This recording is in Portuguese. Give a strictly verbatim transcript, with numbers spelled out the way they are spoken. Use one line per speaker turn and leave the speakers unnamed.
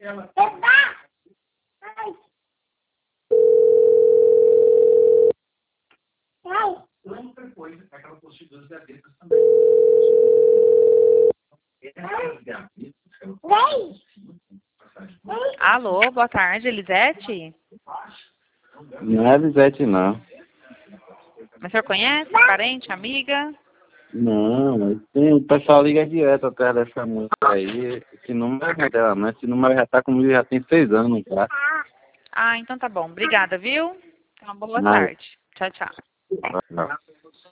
Outra coisa é aquela possível das gavetas também.
Alô, boa tarde, Elisete?
Não é Elisete, não.
Mas o senhor conhece? Parente, amiga?
Não, mas tem, o pessoal liga direto atrás dessa música aí. Esse número é dela, né? Esse número já tá comigo já tem seis anos, tá?
Ah, então tá bom. Obrigada, viu? Uma boa
Nada.
tarde. Tchau, tchau.
Não.